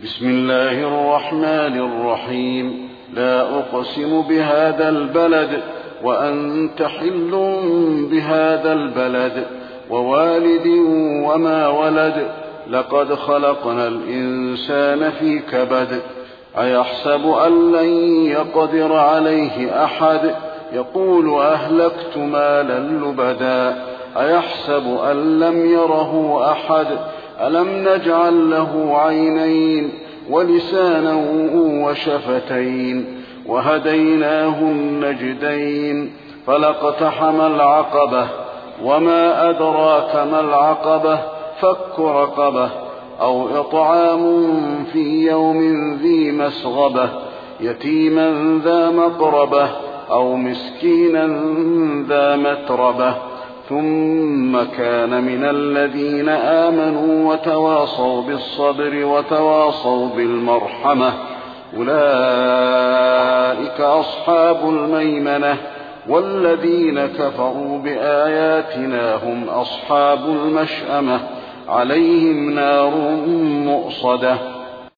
بسم الله الرحمن الرحيم. لا أقسم بهذا البلد وأنت حل بهذا البلد ووالد وما ولد. لقد خلقنا الإنسان في كبد. أيحسب أن لن يقدر عليه أحد يقول أهلكت مالا لبدا. أيحسب أن لم يره أحد ألم نجعل له عينين ولسانا وشفتين وهديناه النجدين. فلاقتحم العقبة وما أدراك ما العقبة فك رقبة أو إطعام في يوم ذي مسغبة يتيما ذا مقربة أو مسكينا ذا متربة ثم كان من الذين آمنوا وتواصوا بالصبر وتواصوا بالمرحمة أولئك أصحاب الميمنة. والذين كفروا بآياتنا هم أصحاب المشأمة عليهم نار مؤصدة.